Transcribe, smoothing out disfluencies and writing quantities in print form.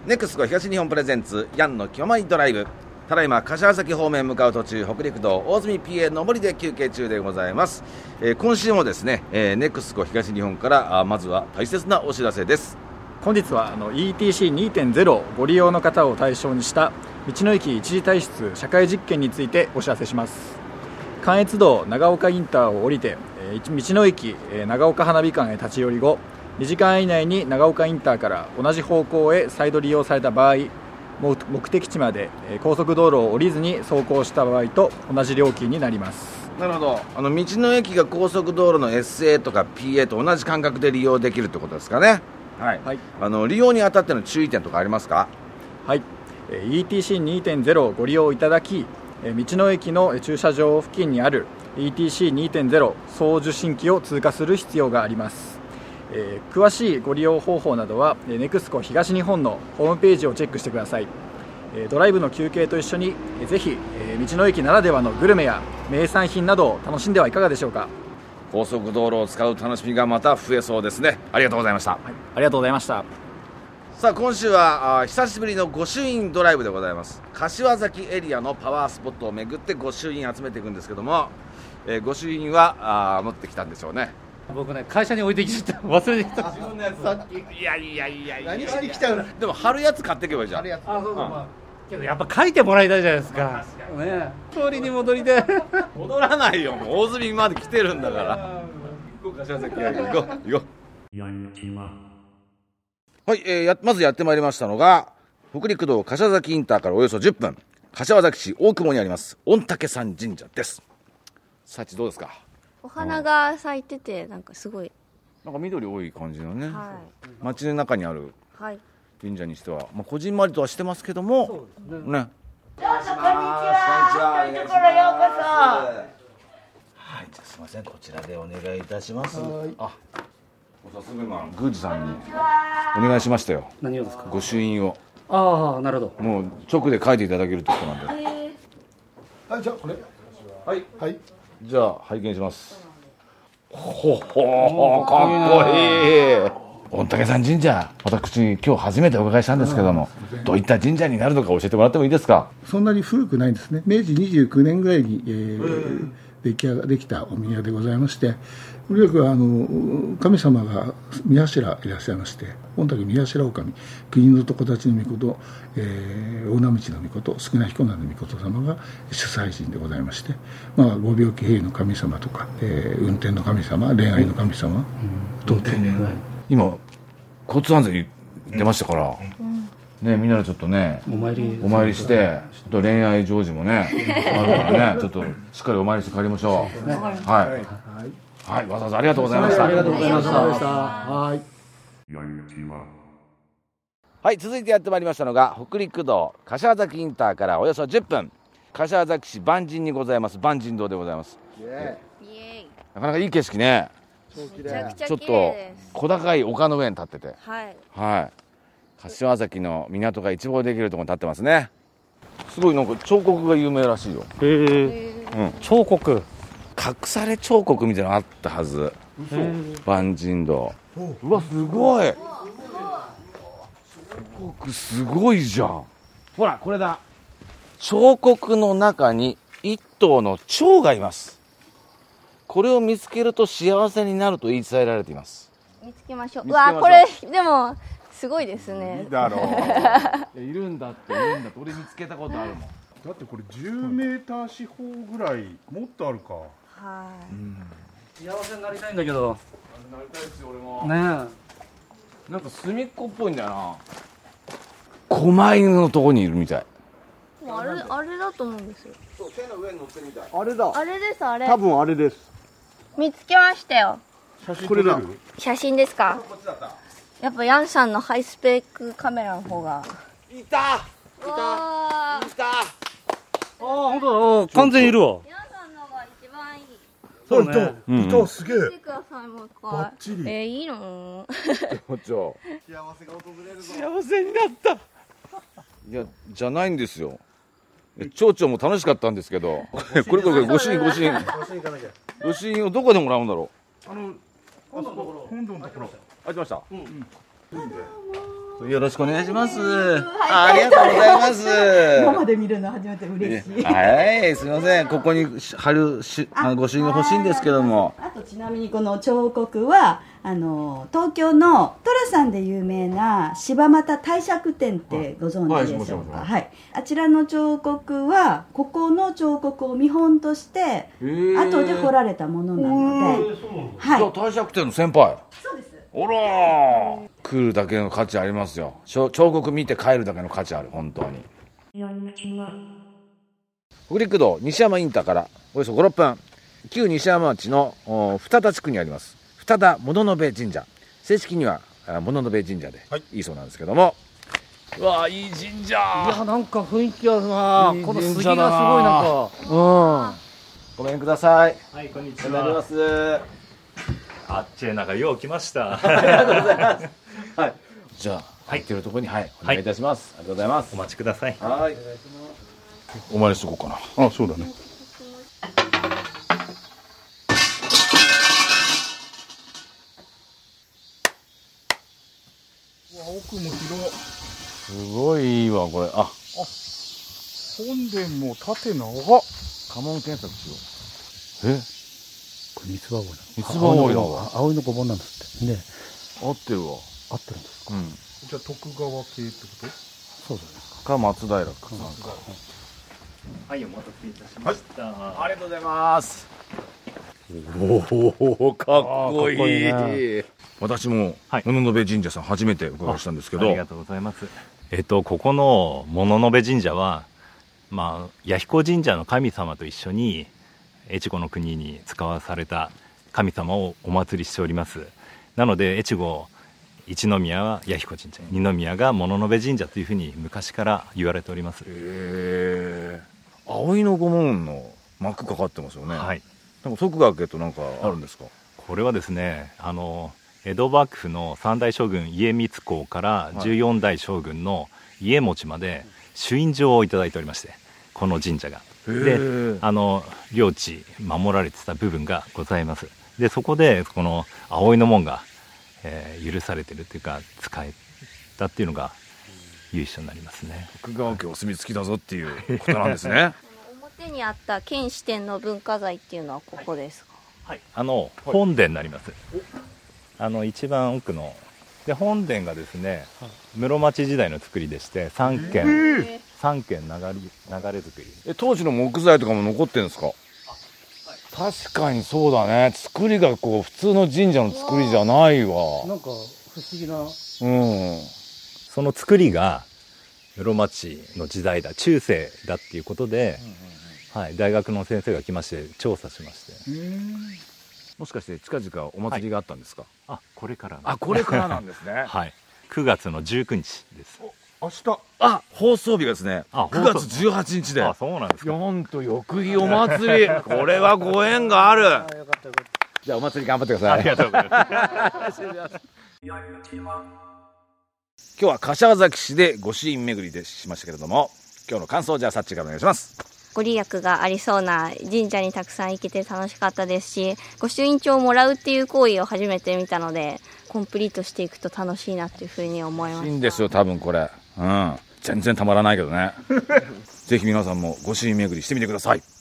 ネクスコ東日本プレゼンツヤンの清舞ドライブ。ただいま柏崎方面向かう途中、北陸道大住 PA 上りで休憩中でございます。今週もですね、ネクスコ東日本からまずは大切なお知らせです。 本日はETC2.0 ご利用の方を対象にした道の駅一時退出社会実験についてお知らせします。関越道長岡インターを降りて道の駅長岡花火館へ立ち寄り後、2時間以内に長岡インターから同じ方向へ再度利用された場合、目的地まで高速道路を降りずに走行した場合と同じ料金になります。 なるほど。道の駅が高速道路の SA とか PA と同じ感覚で利用できるってことですかね。はい、はい、利用にあたっての注意点とかありますか？ はい、ETC2.0 をご利用いただき、道の駅の駐車場付近にある ETC2.0 送受信機を通過する必要があります。詳しいご利用方法などはネクスコ東日本のホームページをチェックしてください。ドライブの休憩と一緒にぜひ道の駅ならではのグルメや名産品などを楽しんではいかがでしょうか。 高速道路を使う楽しみがまた増えそうですね。ありがとうございました。はい、 ありがとうございました。 さあ、今週は久しぶりの御朱印ドライブでございます。柏崎エリアのパワースポットを巡って御朱印集めていくんですけども、御朱印は持ってきたんでしょうね。 僕ね、会社に置いてきちゃった忘れてきた。 自分のやつさっき。いや何しに来たの。 でも貼るやつ買っていけばいいじゃん。 そうそう、けどやっぱ書いてもらいたいじゃないですか。ね、通りに戻りで戻らないよ、もう大住まで来てるんだから。行こう、柏崎行こう。はい、まずやってまいりましたのが北陸道柏崎インターからおよそ10分、柏崎市大久保にあります御嶽山神社です。さちどうですか？ お花が咲いてて、なんかすごいなんか緑多い感じのね、 はい、 街の中にある神社にしては、こじんまりとはしてますけども、ね。どうぞこんにちは。遠いところようこそ。 はい、じゃあすみません、こちらでお願いいたします。あ、早速今宮司さんにお願いしましたよ。 何をですか？ 御朱印を。 ああ、なるほど。 もう直で書いていただけるってことなんで。 はい、じゃあこれ。はい。 じゃあ拝見します。ほほー、かっこいい。御嶽山神社、私今日初めてお伺いしたんですけども、どういった神社になるのか教えてもらってもいいですか？ そんなに古くないんですね。明治29年ぐらいに、できたお宮でございまして、とにかく神様が宮頭いらっしゃいまして、御嶽宮頭守、国の床立ちの御事、大名道の御事、少な彦名の御事様が主催神でございまして、ご病気兵の神様とか、運転の神様、恋愛の神様等々、 今交通安全に出ましたから、ね、みんなでちょっとねお参りして、ちょっと恋愛成就もねあるからね、ちょっとしっかりお参りして帰りましょう。はい、わざわざありがとうございました。 ありがとうございました。 はい、続いてやってまいりましたのが北陸道柏崎インターからおよそ10分、柏崎市万神にございます万神堂でございます。なかなかいい景色ね。ちょっと小高い丘の上に立ってて、はい、柏崎の港が一望できるところに立ってますね。すごいなんか彫刻が有名らしいよ。 彫刻、 隠され彫刻みたいなのあったはず。万神堂。うわ、すごい。彫刻すごいじゃん。ほらこれだ。彫刻の中に一頭の蝶がいます。これを見つけると幸せになると言い伝えられています。 見つけましょう。うわ、これでもすごいですね。 いいだろう。いるんだって。俺見つけたことあるもん。 だってこれ10メーター四方ぐらいもっとあるか。 はい。 幸せになりたいんだけど。 なりたいですよ俺も。 ねえ。なんか隅っこっぽいんだよな。狛犬のとこにいるみたい。 あれだと思うんですよ。 そう、手の上に乗ってるみたい。 あれだ。 あれです、あれ。 多分あれです。 見つけましたよ。 写真撮れる？ 写真ですか？ こっちだった。 やっぱヤンさんのハイスペックカメラの方が。 いた。 ああ、本当だ。完全にいるわ。 ヤンさんの方が一番いい。 そうね。 いた、すげえ。 見てください、もう一回。 バッチリ。 いいの？ 幸せが訪れるぞ。幸せになった。いや、じゃないんですよ。町長も楽しかったんですけど、これ御朱印をどこでもらうんだろう。 本堂のところ。 あ、来ました。 よろしくお願いします。ありがとうございます。 生で見るの初めて嬉しい。 はい、すみません。ここに貼る御朱印が欲しいんですけども。 あとちなみにこの彫刻は東京の寅さんで有名な柴又帝釈天ってご存知でしょうか。はい。あちらの彫刻はここの彫刻を見本として後で彫られたものなので。 はい。帝釈天の先輩。 そうです。 おらー、来るだけの価値ありますよ。彫刻見て帰るだけの価値ある、本当に。北陸道西山インターからおよそ5、6分、旧西山町の二田地区にあります二田物部神社、正式には物部神社でいいそうなんですけども、うわー、いい神社。 いや、なんか雰囲気あるな。この杉がすごいなんか。 ごめんください。 はい、こんにちお願いしは。 ます。 あっちへなんかよう来ました。 ありがとうございます。はい。じゃあ、 はい入ってるところに、はい、お願いいたします。ありがとうございます。 お待ちください。 はい。お参りしとこうかな。 あ、そうだね。奥も広。 すごいいいわ、これ。あ、 本殿も縦長。 家紋検索しよう。 これ三つ葉葵なの。 三つ葉葵なんだ。 葵のごぼうなんですって。ね、 合ってるわ。 合ってるんですか。 うん。 じゃあ徳川系ってこと？ そうじゃないですか。 か松平か。なんか。 はい、お待たせいたしました。 ありがとうございます。おお、かっこいい。 かっこいいね。 私も物部神社さん初めてお伺いしたんですけど。 ありがとうございます。ここの物部神社は、まあ弥彦神社の神様と一緒に越後の国に使わされた神様をお祭りしております。なので越後一宮は弥彦神社、二宮が物部神社というふうに昔から言われております。 葵の御紋の幕かかってますよね。 はい。 なんか徳川家となんかあるんですか。 これはですね、江戸幕府の三代将軍家光公から14代将軍の家持まで朱印状をいただいておりまして、この神社がで領地守られてた部分がございます。でそこでこの葵の紋が、許されてるというか使えたっていうのが由緒になりますね。 徳川家お墨付きだぞっていうことなんですね。 表にあった県指定の文化財っていうのはここですか。 はい、本殿になります。一番奥ので本殿がですね、室町時代の作りでして3軒流れ作り。 当時の木材とかも残ってるんですか。確かにそうだね。作りがこう普通の神社の作りじゃないわ。 なんか不思議な。 その作りが室町の時代だ、中世だっていうことで、はい、大学の先生が来まして調査しまして。 もしかして近々お祭りがあったんですか。 はい、これからこれからなんですね。 はい、9月の19日です。 明日。 放送日がですね、9月18日で。 そうなんですか。 なんと翌日お祭り。これはご縁がある。じゃあお祭り頑張ってください。 ありがとうございます。 今日は柏崎市で御朱印巡りでしましたけれども、今日の感想じゃあサッチからお願いします。 ご利益がありそうな神社にたくさん行けて楽しかったですし、御朱印帳をもらうっていう行為を初めて見たので、コンプリートしていくと楽しいなっていうふうに思いました。 いいんですよ多分これ。全然たまらないけどね。ぜひ皆さんも御朱印巡りしてみてください。